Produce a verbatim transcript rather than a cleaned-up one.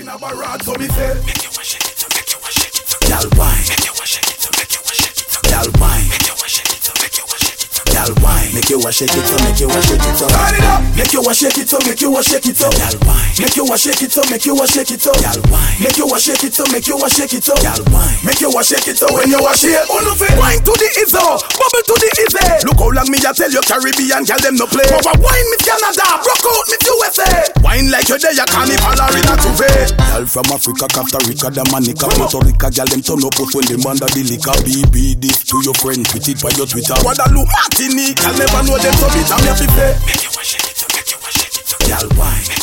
in a barrage, so me say. Make you wash it, so make you wash it, so Gal wine. make you wash it, so make you wash it, so Gal wine. make you wash it, so make you wash it, so Gal wine. Make you wash it, so make you wash it, so Turn it up. Make you wash it, so make you wash it, so Gal wine. Make you wash it, so make you wash it, so Gal wine. Make you wash it, so make you wash it, so Gal wine. Make you wash it, so when you wash it, Oh no fit wine to the izzo, bubble to the izzy. Look how long me a tell you Caribbean girl them no play. Over wine me Canada, rock out me U S A. Wine like you there you carnival or in a tuve. Girl from Africa, Costa Rica, Dominica, Puerto Rico, girl them turn up when them under the liquor. B B this to your friend, tweet it by your Twitter. Guadeloupe, Martinique, I'll never know them so bitch I'm here to say. make you wash it, so make you wash it, so Gal wine.